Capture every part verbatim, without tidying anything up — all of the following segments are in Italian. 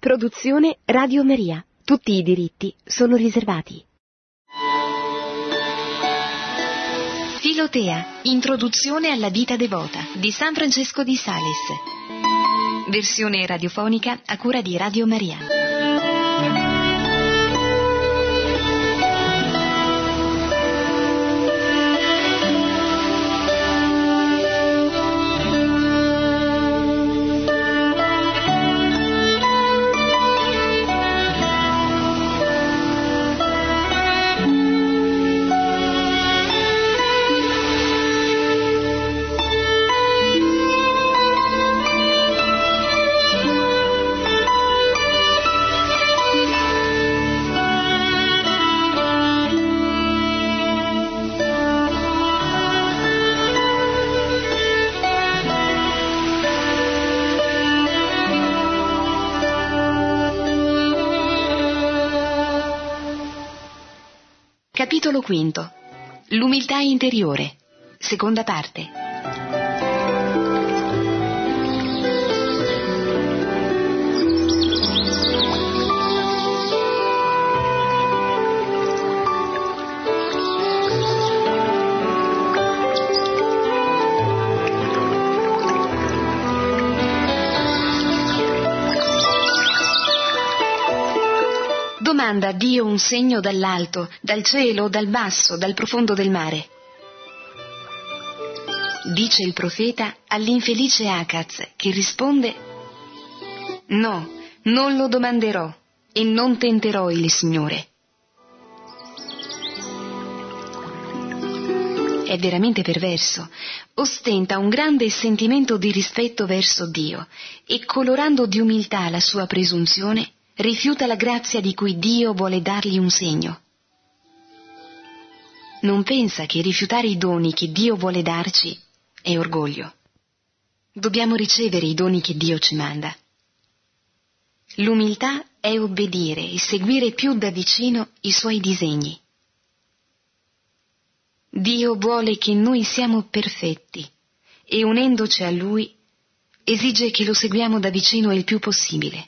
Produzione Radio Maria. Tutti i diritti sono riservati. Filotea, introduzione alla vita devota di San Francesco di Sales. Versione radiofonica a cura di Radio Maria. Capitolo quinto. L'umiltà interiore. Seconda parte. Domanda a Dio un segno dall'alto, dal cielo, dal basso, dal profondo del mare. Dice il profeta all'infelice Acaz, che risponde: no, non lo domanderò e non tenterò il Signore. È veramente perverso, ostenta un grande sentimento di rispetto verso Dio e, colorando di umiltà la sua presunzione, rifiuta la grazia di cui Dio vuole dargli un segno. Non pensa che rifiutare i doni che Dio vuole darci è orgoglio. Dobbiamo ricevere i doni che Dio ci manda. L'umiltà è obbedire e seguire più da vicino i suoi disegni. Dio vuole che noi siamo perfetti e, unendoci a Lui, esige che lo seguiamo da vicino il più possibile.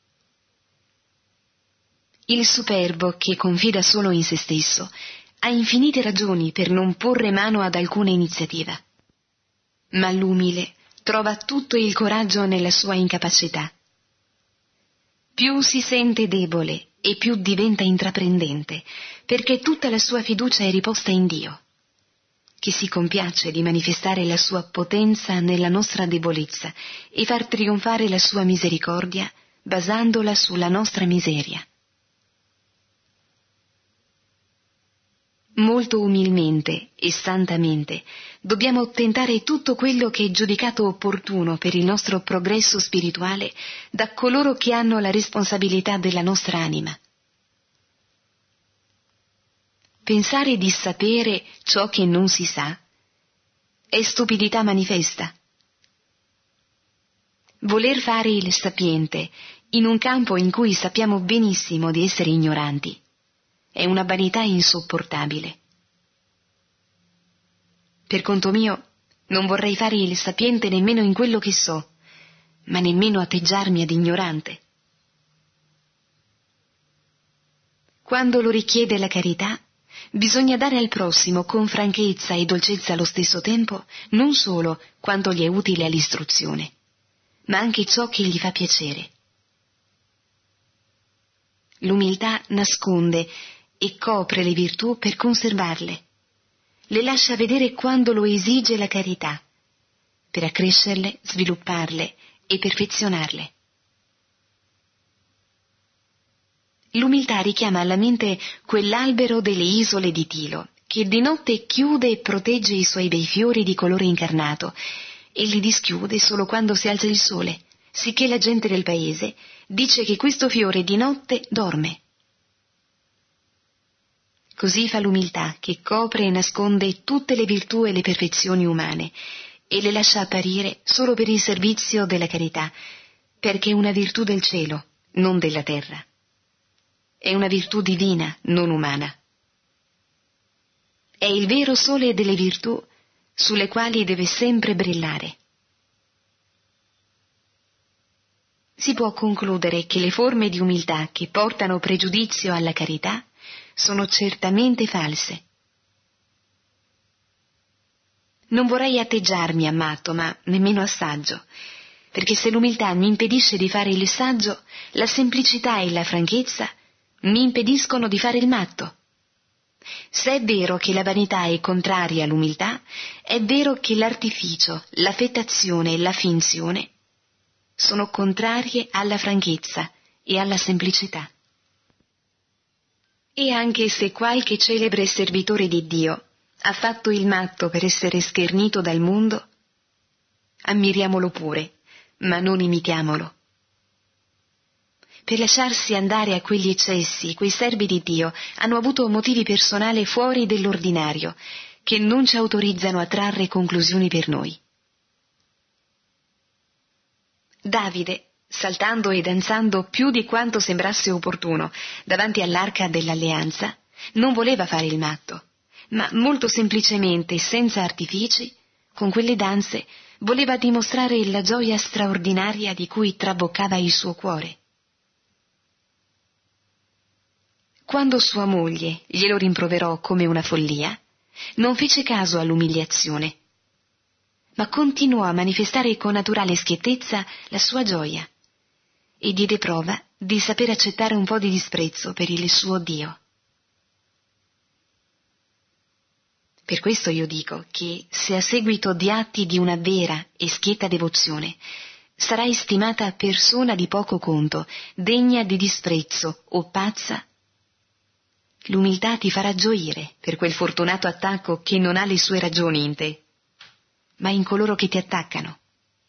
Il superbo, che confida solo in se stesso, ha infinite ragioni per non porre mano ad alcuna iniziativa. Ma l'umile trova tutto il coraggio nella sua incapacità. Più si sente debole e più diventa intraprendente, perché tutta la sua fiducia è riposta in Dio, che si compiace di manifestare la sua potenza nella nostra debolezza e far trionfare la sua misericordia basandola sulla nostra miseria. Molto umilmente e santamente dobbiamo tentare tutto quello che è giudicato opportuno per il nostro progresso spirituale da coloro che hanno la responsabilità della nostra anima. Pensare di sapere ciò che non si sa è stupidità manifesta. Voler fare il sapiente in un campo in cui sappiamo benissimo di essere ignoranti è una vanità insopportabile. Per conto mio, non vorrei fare il sapiente nemmeno in quello che so, ma nemmeno atteggiarmi ad ignorante. Quando lo richiede la carità, bisogna dare al prossimo con franchezza e dolcezza allo stesso tempo non solo quanto gli è utile all'istruzione, ma anche ciò che gli fa piacere. L'umiltà nasconde e copre le virtù per conservarle. Le lascia vedere quando lo esige la carità, per accrescerle, svilupparle e perfezionarle. L'umiltà richiama alla mente quell'albero delle isole di Tilo, che di notte chiude e protegge i suoi bei fiori di colore incarnato e li dischiude solo quando si alza il sole, sicché la gente del paese dice che questo fiore di notte dorme. Così fa l'umiltà, che copre e nasconde tutte le virtù e le perfezioni umane e le lascia apparire solo per il servizio della carità, perché è una virtù del cielo, non della terra. È una virtù divina, non umana. È il vero sole delle virtù sulle quali deve sempre brillare. si può concludere che le forme di umiltà che portano pregiudizio alla carità sono certamente false. Non vorrei atteggiarmi a matto, ma nemmeno a saggio, perché se l'umiltà mi impedisce di fare il saggio, la semplicità e la franchezza mi impediscono di fare il matto. Se è vero che la vanità è contraria all'umiltà, è vero che l'artificio, l'affettazione e la finzione sono contrarie alla franchezza e alla semplicità. E anche se qualche celebre servitore di Dio ha fatto il matto per essere schernito dal mondo, ammiriamolo pure, ma non imitiamolo. Per lasciarsi andare a quegli eccessi, quei servi di Dio hanno avuto motivi personali fuori dell'ordinario, che non ci autorizzano a trarre conclusioni per noi. Davide, saltando e danzando più di quanto sembrasse opportuno davanti all'arca dell'alleanza, non voleva fare il matto, ma molto semplicemente, senza artifici, con quelle danze, voleva dimostrare la gioia straordinaria di cui traboccava il suo cuore. Quando sua moglie glielo rimproverò come una follia, non fece caso all'umiliazione, ma continuò a manifestare con naturale schiettezza la sua gioia e diede prova di saper accettare un po' di disprezzo per il suo Dio. Per questo io dico che se a seguito di atti di una vera e schietta devozione sarai stimata persona di poco conto, degna di disprezzo o pazza, l'umiltà ti farà gioire per quel fortunato attacco che non ha le sue ragioni in te, ma in coloro che ti attaccano.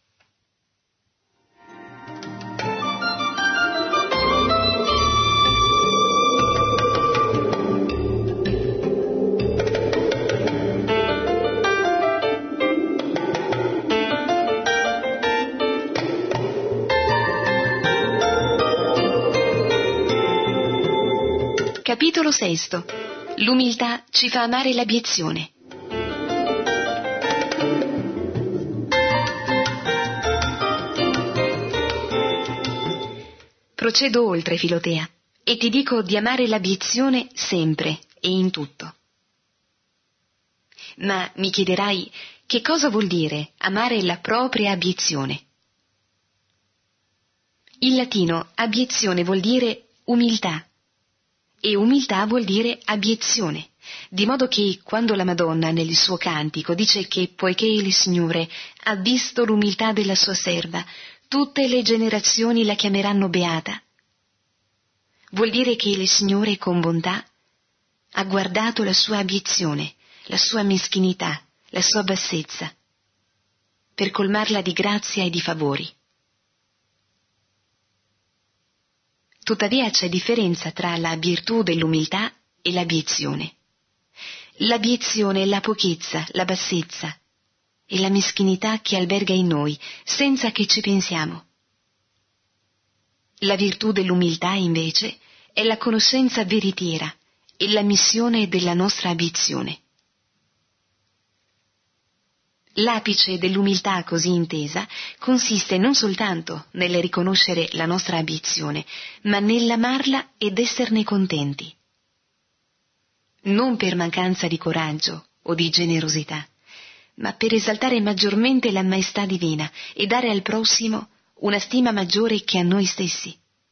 Capitolo sesto. L'umiltà ci fa amare l'abiezione. Procedo oltre, Filotea, e ti dico di amare l'abiezione sempre e in tutto. Ma mi chiederai, che cosa vuol dire amare la propria abiezione? In latino abiezione vuol dire umiltà, e umiltà vuol dire abiezione, di modo che quando la Madonna nel suo cantico dice che poiché il Signore ha visto l'umiltà della sua serva, tutte le generazioni la chiameranno beata, vuol dire che il Signore con bontà ha guardato la sua abiezione, la sua meschinità, la sua bassezza, per colmarla di grazia e di favori. Tuttavia c'è differenza tra la virtù dell'umiltà e l'abiezione. L'abiezione è la pochezza, la bassezza e la meschinità che alberga in noi, senza che ci pensiamo. La virtù dell'umiltà, invece, è la conoscenza veritiera e la missione della nostra abiezione. L'apice dell'umiltà così intesa consiste non soltanto nel riconoscere la nostra abiezione, ma nell'amarla ed esserne contenti. Non per mancanza di coraggio o di generosità, ma per esaltare maggiormente la maestà divina e dare al prossimo una stima maggiore che a noi stessi.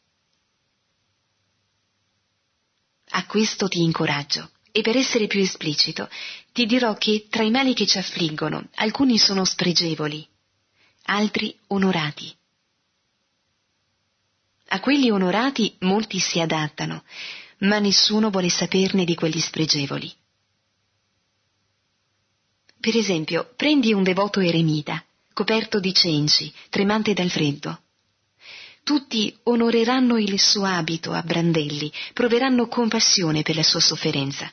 A questo ti incoraggio. E per essere più esplicito, ti dirò che tra i mali che ci affliggono, alcuni sono spregevoli, altri onorati. A quelli onorati molti si adattano, ma nessuno vuole saperne di quelli spregevoli. Per esempio, prendi un devoto eremita, coperto di cenci, tremante dal freddo. Tutti onoreranno il suo abito a brandelli, proveranno compassione per la sua sofferenza.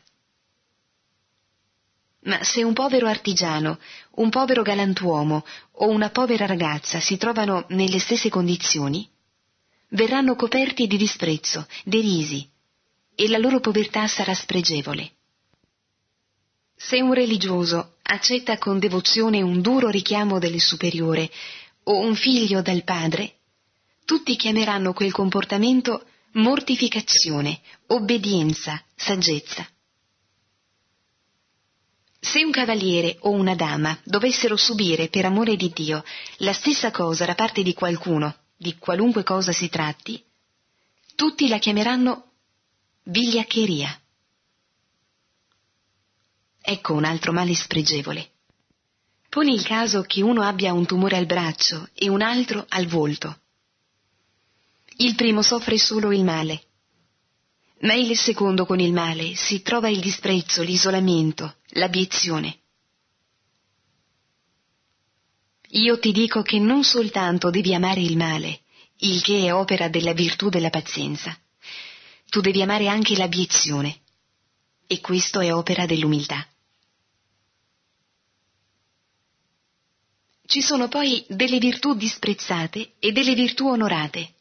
Ma se un povero artigiano, un povero galantuomo o una povera ragazza si trovano nelle stesse condizioni, verranno coperti di disprezzo, derisi, e la loro povertà sarà spregevole. Se un religioso accetta con devozione un duro richiamo del superiore o un figlio dal padre, tutti chiameranno quel comportamento mortificazione, obbedienza, saggezza. Se un cavaliere o una dama dovessero subire per amore di Dio la stessa cosa da parte di qualcuno, di qualunque cosa si tratti, tutti la chiameranno vigliaccheria. Ecco un altro male spregevole. Poni il caso che uno abbia un tumore al braccio e un altro al volto. Il primo soffre solo il male, ma il secondo con il male si trova il disprezzo, l'isolamento, l'abiezione. Io ti dico che non soltanto devi amare il male, il che è opera della virtù della pazienza, tu devi amare anche l'abiezione, e questo è opera dell'umiltà. Ci sono poi delle virtù disprezzate e delle virtù onorate.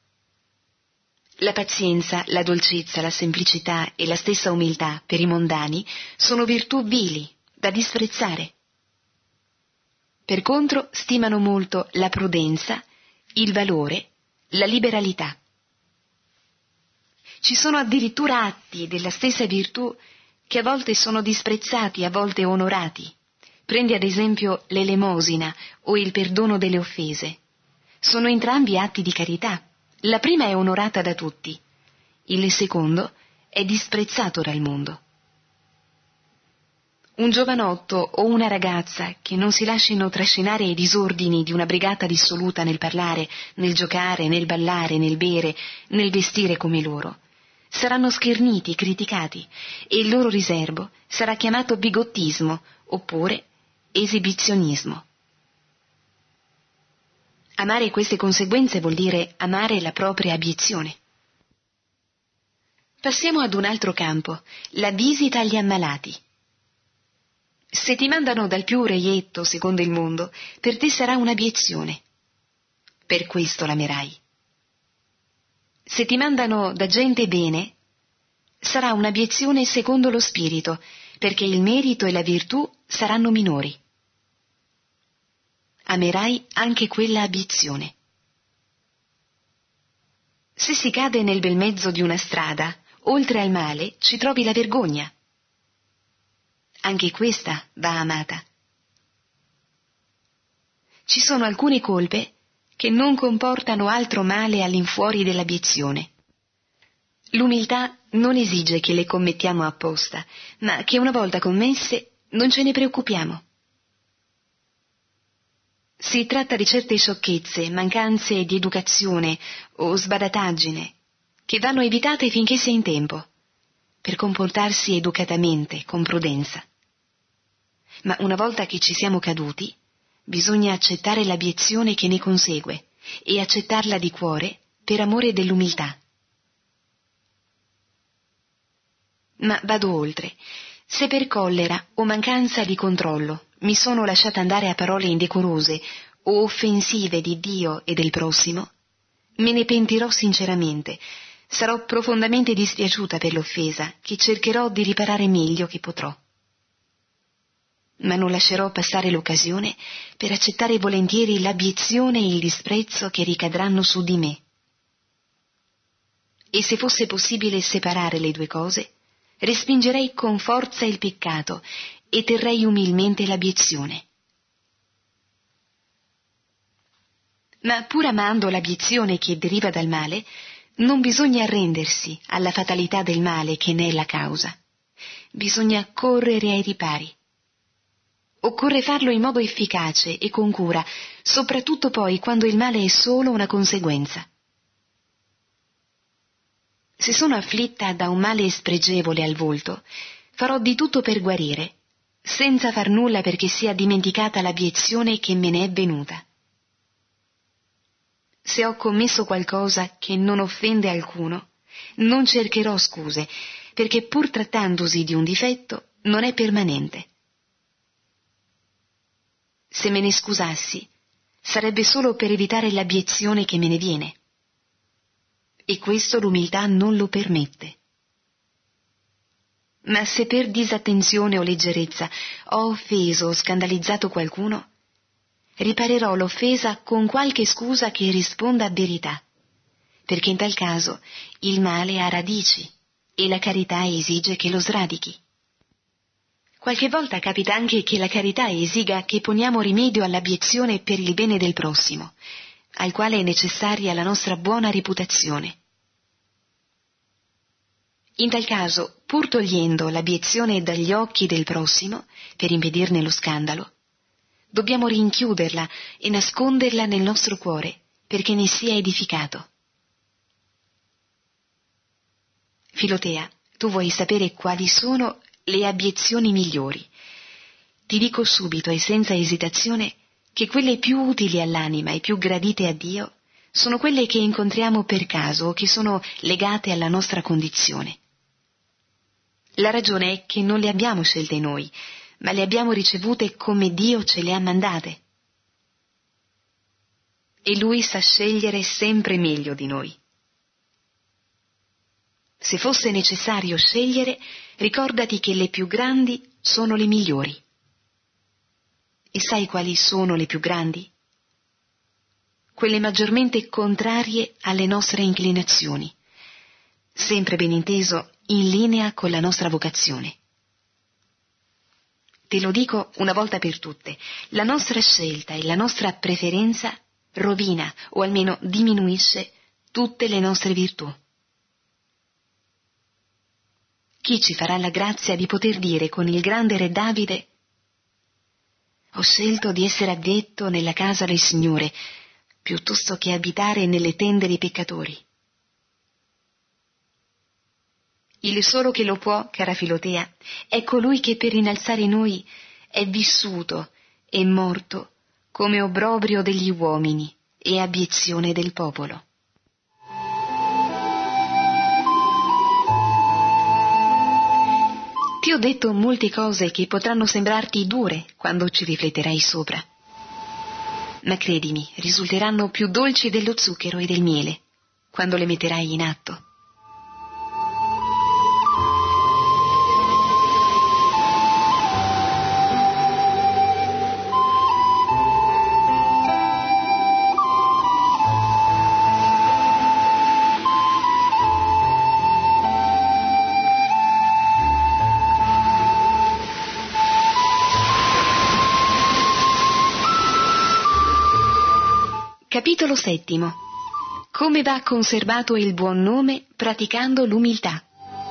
La pazienza, la dolcezza, la semplicità e la stessa umiltà per i mondani sono virtù vili, da disprezzare. Per contro stimano molto la prudenza, il valore, la liberalità. Ci sono addirittura atti della stessa virtù che a volte sono disprezzati, a volte onorati. Prendi ad esempio l'elemosina o il perdono delle offese. Sono entrambi atti di carità. La prima è onorata da tutti, il secondo è disprezzato dal mondo. Un giovanotto o una ragazza che non si lasciano trascinare ai disordini di una brigata dissoluta nel parlare, nel giocare, nel ballare, nel bere, nel vestire come loro, saranno scherniti, criticati, e il loro riservo sarà chiamato bigottismo oppure esibizionismo. Amare queste conseguenze vuol dire amare la propria abiezione. Passiamo ad un altro campo, la visita agli ammalati. Se ti mandano dal più reietto secondo il mondo, per te sarà un'abiezione. Per questo l'amerai. Se ti mandano da gente bene, sarà un'abiezione secondo lo spirito, perché il merito e la virtù saranno minori. Amerai anche quella abiezione. Se si cade nel bel mezzo di una strada, oltre al male ci trovi la vergogna. Anche questa va amata. Ci sono alcune colpe che non comportano altro male all'infuori dell'abiezione. L'umiltà non esige che le commettiamo apposta, ma che una volta commesse non ce ne preoccupiamo. Si tratta di certe sciocchezze, mancanze di educazione o sbadataggine che vanno evitate finché si è in tempo, per comportarsi educatamente, con prudenza. Ma una volta che ci siamo caduti, bisogna accettare l'abiezione che ne consegue e accettarla di cuore per amore dell'umiltà. Ma vado oltre. Se per collera o mancanza di controllo mi sono lasciata andare a parole indecorose o offensive di Dio e del prossimo, me ne pentirò sinceramente, sarò profondamente dispiaciuta per l'offesa, che cercherò di riparare meglio che potrò. Ma non lascerò passare l'occasione per accettare volentieri l'abiezione e il disprezzo che ricadranno su di me. E se fosse possibile separare le due cose, respingerei con forza il peccato e terrei umilmente l'abiezione. Ma pur amando l'abiezione che deriva dal male, non bisogna arrendersi alla fatalità del male che ne è la causa. Bisogna correre ai ripari. Occorre farlo in modo efficace e con cura, soprattutto poi quando il male è solo una conseguenza. Se sono afflitta da un male spregevole al volto, farò di tutto per guarire, senza far nulla perché sia dimenticata l'abiezione che me ne è venuta. Se ho commesso qualcosa che non offende alcuno, non cercherò scuse, perché pur trattandosi di un difetto, non è permanente. Se me ne scusassi, sarebbe solo per evitare l'abiezione che me ne viene. E questo l'umiltà non lo permette. Ma se per disattenzione o leggerezza ho offeso o scandalizzato qualcuno, riparerò l'offesa con qualche scusa che risponda a verità, perché in tal caso il male ha radici e la carità esige che lo sradichi. Qualche volta capita anche che la carità esiga che poniamo rimedio all'abiezione per il bene del prossimo, al quale è necessaria la nostra buona reputazione. In tal caso, pur togliendo l'abiezione dagli occhi del prossimo, per impedirne lo scandalo, dobbiamo rinchiuderla e nasconderla nel nostro cuore, perché ne sia edificato. Filotea, tu vuoi sapere quali sono le abiezioni migliori? Ti dico subito e senza esitazione che quelle più utili all'anima e più gradite a Dio sono quelle che incontriamo per caso o che sono legate alla nostra condizione. La ragione è che non le abbiamo scelte noi, ma le abbiamo ricevute come Dio ce le ha mandate. E Lui sa scegliere sempre meglio di noi. Se fosse necessario scegliere, ricordati che le più grandi sono le migliori. E sai quali sono le più grandi? Quelle maggiormente contrarie alle nostre inclinazioni, sempre ben inteso in linea con la nostra vocazione. Te lo dico una volta per tutte, la nostra scelta e la nostra preferenza rovina o almeno diminuisce tutte le nostre virtù. Chi ci farà la grazia di poter dire con il grande re Davide: ho scelto di essere addetto nella casa del Signore piuttosto che abitare nelle tende dei peccatori? Il solo che lo può, cara Filotea, è colui che per innalzare noi è vissuto e morto come obbrobrio degli uomini e abiezione del popolo. Ti ho detto molte cose che potranno sembrarti dure quando ci rifletterai sopra, ma credimi, risulteranno più dolci dello zucchero e del miele quando le metterai in atto. Capitolo settimo. Come va conservato il buon nome praticando l'umiltà.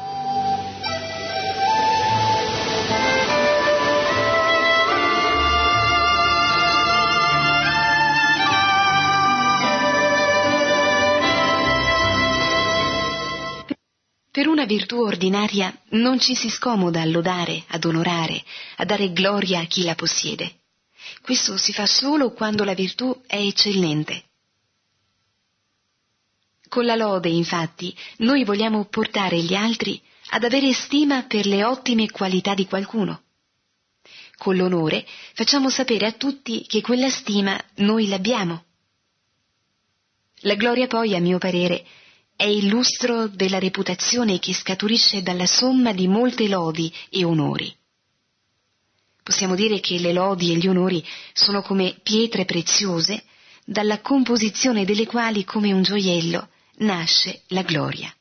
Per una virtù ordinaria non ci si scomoda a lodare, ad onorare, a dare gloria a chi la possiede. Questo si fa solo quando la virtù è eccellente. Con la lode, infatti, noi vogliamo portare gli altri ad avere stima per le ottime qualità di qualcuno. Con l'onore facciamo sapere a tutti che quella stima noi l'abbiamo. La gloria poi, a mio parere, è il lustro della reputazione che scaturisce dalla somma di molte lodi e onori. Possiamo dire che le lodi e gli onori sono come pietre preziose, dalla composizione delle quali, come un gioiello, nasce la gloria.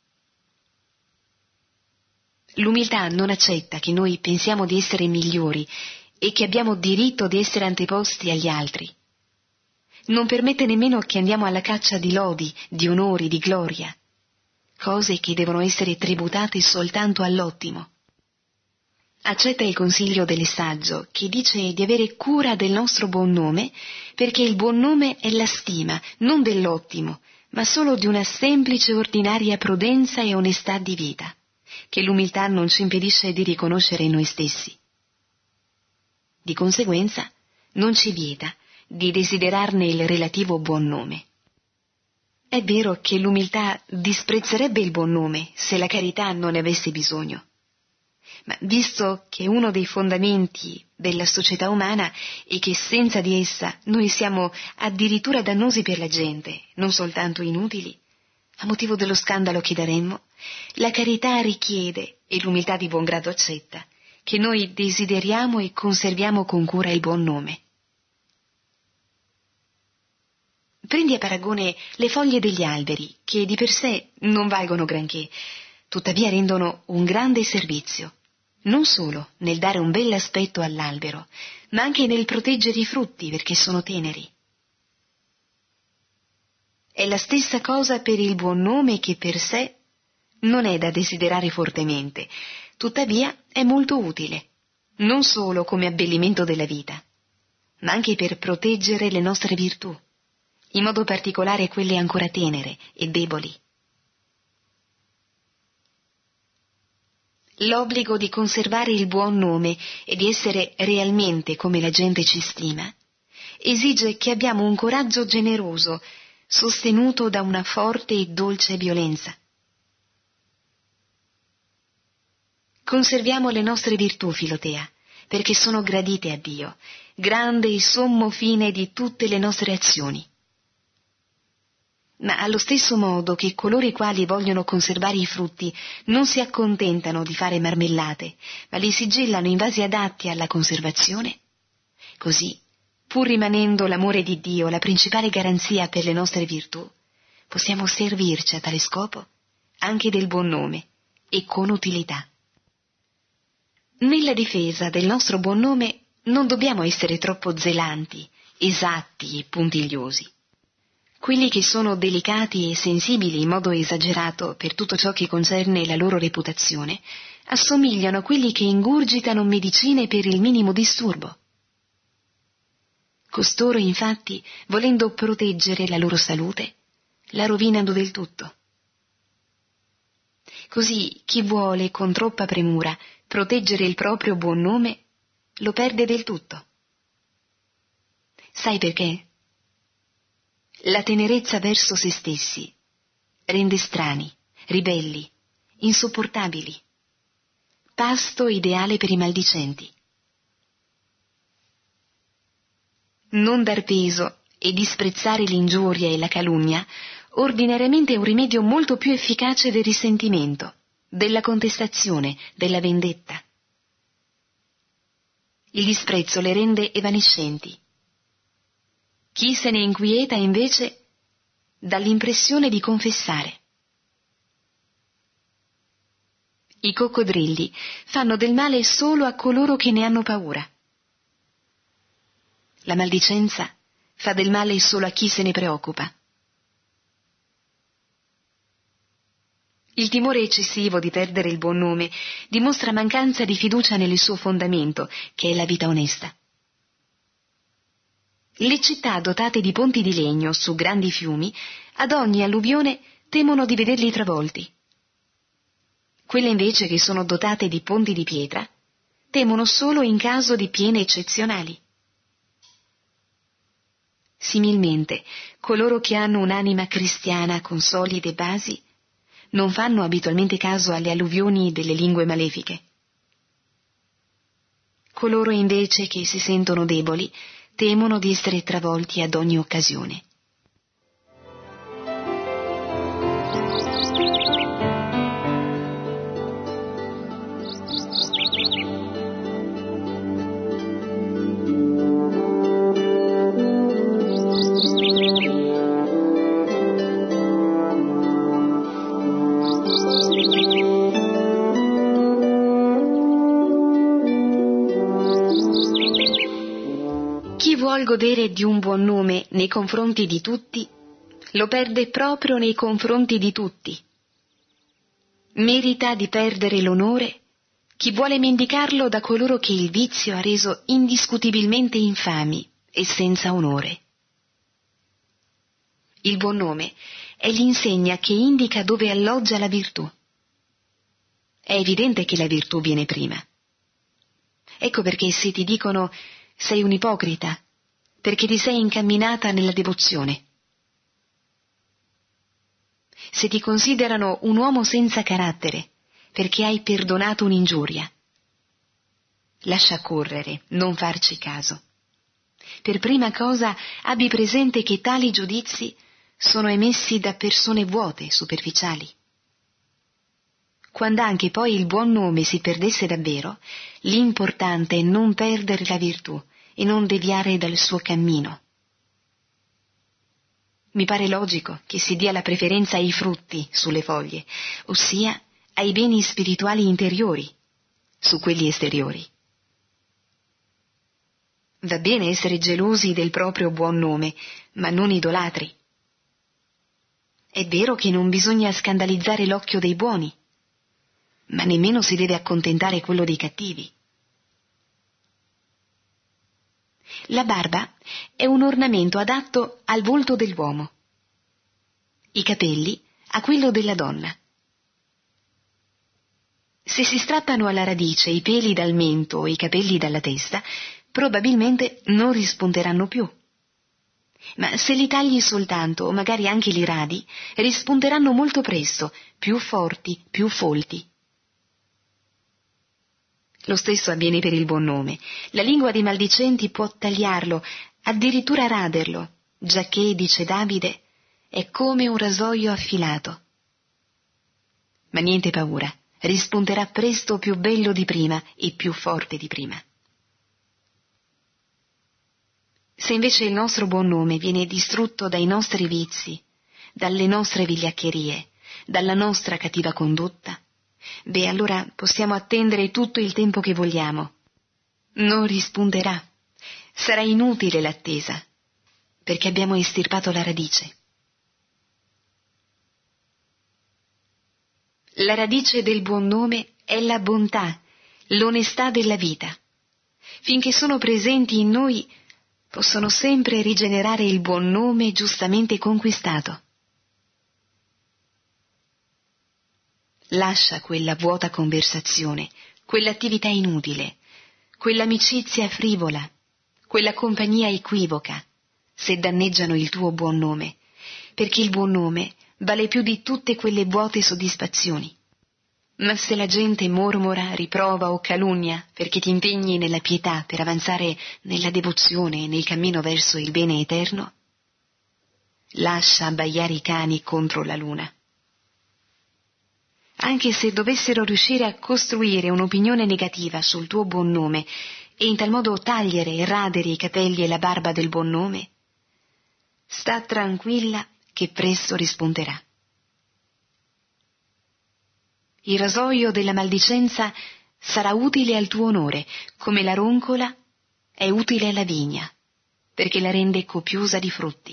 L'umiltà non accetta che noi pensiamo di essere migliori e che abbiamo diritto di essere anteposti agli altri. Non permette nemmeno che andiamo alla caccia di lodi, di onori, di gloria, cose che devono essere tributate soltanto all'ottimo. Accetta il consiglio del saggio, che dice di avere cura del nostro buon nome, perché il buon nome è la stima, non dell'ottimo, ma solo di una semplice ordinaria prudenza e onestà di vita, che l'umiltà non ci impedisce di riconoscere in noi stessi. Di conseguenza, non ci vieta di desiderarne il relativo buon nome. È vero che l'umiltà disprezzerebbe il buon nome se la carità non ne avesse bisogno. Ma visto che è uno dei fondamenti della società umana e che senza di essa noi siamo addirittura dannosi per la gente, non soltanto inutili, a motivo dello scandalo che daremmo, la carità richiede, e l'umiltà di buon grado accetta, che noi desideriamo e conserviamo con cura il buon nome. Prendi a paragone le foglie degli alberi, che di per sé non valgono granché, tuttavia rendono un grande servizio, non solo nel dare un bell'aspetto all'albero, ma anche nel proteggere i frutti perché sono teneri. È la stessa cosa per il buon nome, che per sé non è da desiderare fortemente, tuttavia è molto utile, non solo come abbellimento della vita, ma anche per proteggere le nostre virtù, in modo particolare quelle ancora tenere e deboli. L'obbligo di conservare il buon nome e di essere realmente come la gente ci stima esige che abbiamo un coraggio generoso, sostenuto da una forte e dolce violenza. Conserviamo le nostre virtù, Filotea, perché sono gradite a Dio, grande e sommo fine di tutte le nostre azioni. Ma allo stesso modo che coloro i quali vogliono conservare i frutti non si accontentano di fare marmellate, ma li sigillano in vasi adatti alla conservazione, così, pur rimanendo l'amore di Dio la principale garanzia per le nostre virtù, possiamo servirci a tale scopo anche del buon nome e con utilità. Nella difesa del nostro buon nome non dobbiamo essere troppo zelanti, esatti e puntigliosi. Quelli che sono delicati e sensibili in modo esagerato per tutto ciò che concerne la loro reputazione assomigliano a quelli che ingurgitano medicine per il minimo disturbo. Costoro, infatti, volendo proteggere la loro salute, la rovinano del tutto. Così chi vuole con troppa premura proteggere il proprio buon nome lo perde del tutto. Sai perché? La tenerezza verso se stessi rende strani, ribelli, insopportabili, pasto ideale per i maldicenti. Non dar peso e disprezzare l'ingiuria e la calunnia ordinariamente è un rimedio molto più efficace del risentimento, della contestazione, della vendetta. Il disprezzo le rende evanescenti. Chi se ne inquieta invece dà l'impressione di confessare. I coccodrilli fanno del male solo a coloro che ne hanno paura. La maldicenza fa del male solo a chi se ne preoccupa. Il timore eccessivo di perdere il buon nome dimostra mancanza di fiducia nel suo fondamento, che è la vita onesta. Le città dotate di ponti di legno su grandi fiumi, ad ogni alluvione temono di vederli travolti. Quelle invece che sono dotate di ponti di pietra, temono solo in caso di piene eccezionali. Similmente, coloro che hanno un'anima cristiana con solide basi non fanno abitualmente caso alle alluvioni delle lingue malefiche. Coloro invece che si sentono deboli temono di essere travolti ad ogni occasione. Chi vuol godere di un buon nome nei confronti di tutti, lo perde proprio nei confronti di tutti. Merita di perdere l'onore chi vuole mendicarlo da coloro che il vizio ha reso indiscutibilmente infami e senza onore. Il buon nome è l'insegna che indica dove alloggia la virtù. È evidente che la virtù viene prima. Ecco perché se ti dicono sei un ipocrita, perché ti sei incamminata nella devozione. Se ti considerano un uomo senza carattere, perché hai perdonato un'ingiuria. Lascia correre, non farci caso. Per prima cosa abbi presente che tali giudizi sono emessi da persone vuote, superficiali. Quando anche poi il buon nome si perdesse davvero, l'importante è non perdere la virtù e non deviare dal suo cammino. mi pare logico che si dia la preferenza ai frutti sulle foglie, ossia ai beni spirituali interiori su quelli esteriori. Va bene essere gelosi del proprio buon nome, ma non idolatri. È vero che non bisogna scandalizzare l'occhio dei buoni, ma nemmeno si deve accontentare quello dei cattivi. La barba è un ornamento adatto al volto dell'uomo, i capelli a quello della donna. Se si strappano alla radice i peli dal mento o i capelli dalla testa, probabilmente non rispunteranno più. Ma se li tagli soltanto, o magari anche li radi, rispunteranno molto presto, più forti, più folti. Lo stesso avviene per il buon nome. La lingua dei maldicenti può tagliarlo, addirittura raderlo, giacché, dice Davide, è come un rasoio affilato. Ma niente paura, rispunterà presto più bello di prima e più forte di prima. Se invece il nostro buon nome viene distrutto dai nostri vizi, dalle nostre vigliaccherie, dalla nostra cattiva condotta, beh, allora possiamo attendere tutto il tempo che vogliamo. Non rispunterà. Sarà inutile l'attesa, perché abbiamo estirpato la radice. La radice del buon nome è la bontà, l'onestà della vita. Finché sono presenti in noi, possono sempre rigenerare il buon nome giustamente conquistato. Lascia quella vuota conversazione, quell'attività inutile, quell'amicizia frivola, quella compagnia equivoca, se danneggiano il tuo buon nome, perché il buon nome vale più di tutte quelle vuote soddisfazioni. Ma se la gente mormora, riprova o calunnia perché ti impegni nella pietà per avanzare nella devozione e nel cammino verso il bene eterno, lascia abbaiare i cani contro la luna. Anche se dovessero riuscire a costruire un'opinione negativa sul tuo buon nome e in tal modo tagliere e radere i capelli e la barba del buon nome, sta tranquilla che presto rispunterà. Il rasoio della maldicenza sarà utile al tuo onore, come la roncola è utile alla vigna, perché la rende copiosa di frutti.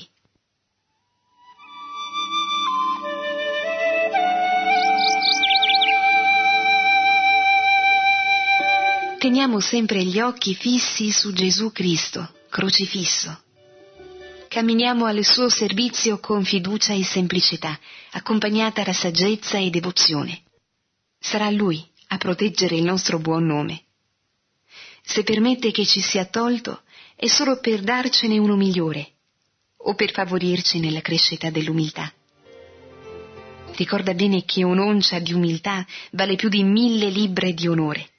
Teniamo sempre gli occhi fissi su Gesù Cristo, crocifisso. Camminiamo al suo servizio con fiducia e semplicità, accompagnata da saggezza e devozione. Sarà Lui a proteggere il nostro buon nome. Se permette che ci sia tolto, è solo per darcene uno migliore, o per favorirci nella crescita dell'umiltà. Ricorda bene che un'oncia di umiltà vale più di mille libbre di onore.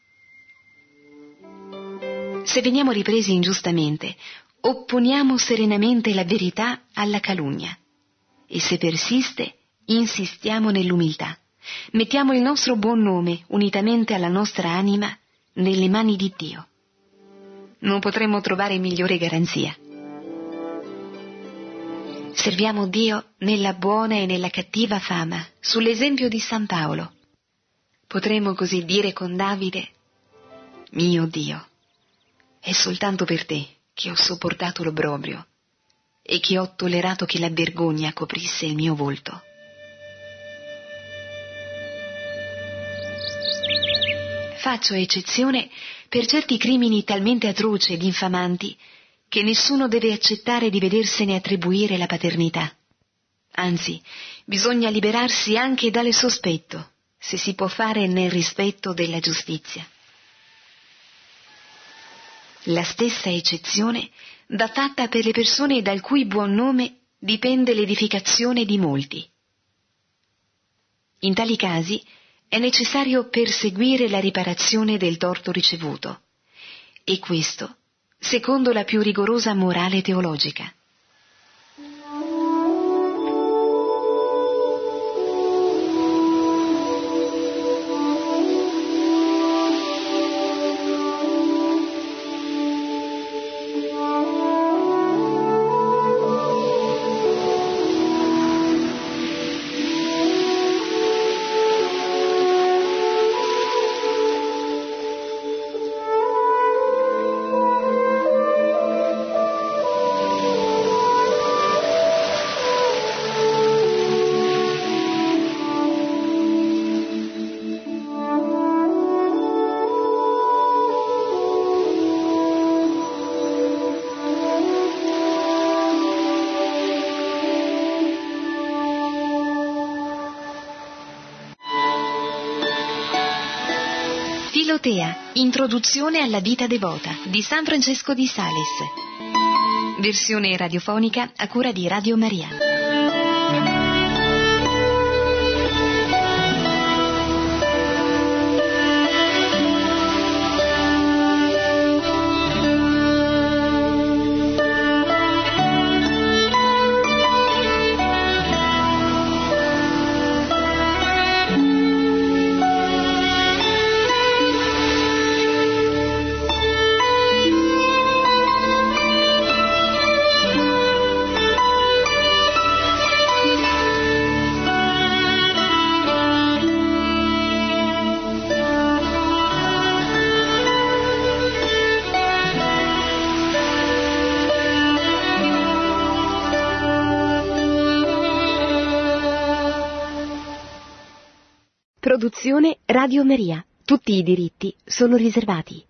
Se veniamo ripresi ingiustamente, opponiamo serenamente la verità alla calunnia, e se persiste, insistiamo nell'umiltà. Mettiamo il nostro buon nome, unitamente alla nostra anima, nelle mani di Dio. Non potremmo trovare migliore garanzia. Serviamo Dio nella buona e nella cattiva fama, sull'esempio di San Paolo. Potremmo così dire con Davide: mio Dio, è soltanto per te che ho sopportato l'obbrobrio e che ho tollerato che la vergogna coprisse il mio volto. Faccio eccezione per certi crimini talmente atroci ed infamanti che nessuno deve accettare di vedersene attribuire la paternità. Anzi, bisogna liberarsi anche dal sospetto, se si può fare nel rispetto della giustizia. La stessa eccezione va fatta per le persone dal cui buon nome dipende l'edificazione di molti. In tali casi è necessario perseguire la riparazione del torto ricevuto, e questo secondo la più rigorosa morale teologica. Filotea, introduzione alla vita devota di San Francesco di Sales. Versione radiofonica a cura di Radio Maria. Produzione Radio Maria. Tutti i diritti sono riservati.